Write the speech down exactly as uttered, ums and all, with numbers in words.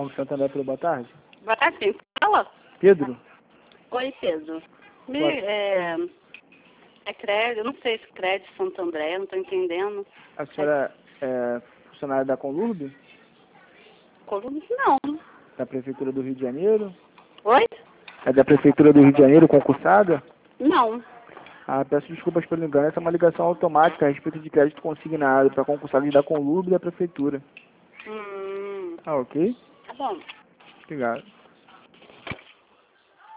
Banco Santander, pelo boa tarde. Boa tarde, quem fala? Pedro? Oi, Pedro. Me, Boa- é, é crédito, eu não sei se crédito Santo André, não estou entendendo. A senhora é funcionária da Conlurb? Colunas não. Da Prefeitura do Rio de Janeiro? Oi? É da Prefeitura do Rio de Janeiro, concursada? Não. Ah, peço desculpas pelo engano, essa é uma ligação automática a respeito de crédito consignado para concursados da Conlurb e da Prefeitura. Hum, Ah, ok? tá bom. Obrigado.